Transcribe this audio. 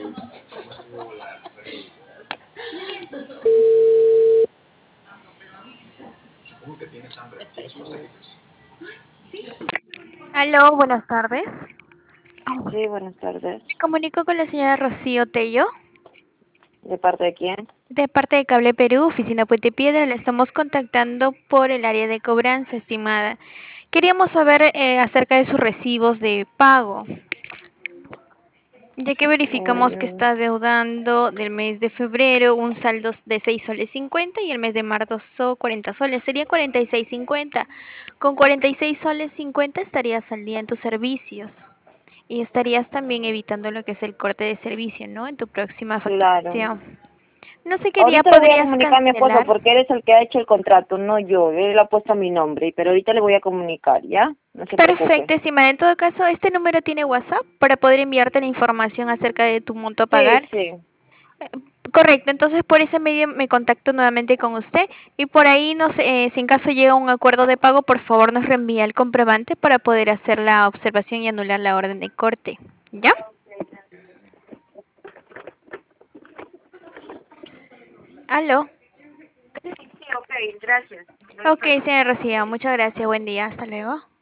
Aló, buenas tardes. Sí, buenas tardes. Me comunico con la señora Rocío Tello, ¿De parte de quién? de parte de Cable Perú, Oficina Puente Piedra. Le estamos contactando por el área de cobranza, estimada. Queríamos saber acerca de sus recibos de pago, ya que verificamos que Mm, está deudando del mes de febrero un saldo de 6 soles 50 y el mes de marzo 40 soles. Sería 46,50. Con 46 soles 50 estarías al día en tus servicios. Y estarías también evitando lo que es el corte de servicio, ¿no? En tu próxima claro. facturación. No sé qué día Ahorita le voy a podrías comunicar a mi esposo cancelar. porque él es el que ha hecho el contrato, no yo. Él ha puesto mi nombre, pero ahorita le voy a comunicar, ¿ya? No se preocupe. Perfecto, estimada. En todo caso, este número tiene WhatsApp para poder enviarte la información acerca de tu monto a Sí, pagar. sí. Correcto, entonces por ese medio me contacto nuevamente con usted y por ahí, no sé, si en caso llega a un acuerdo de pago, por favor nos reenvía el comprobante para poder hacer la observación y anular la orden de corte. ¿Ya? Aló. Sí, ok, gracias. Ok, señora Rocío, muchas gracias. Buen día. Hasta luego.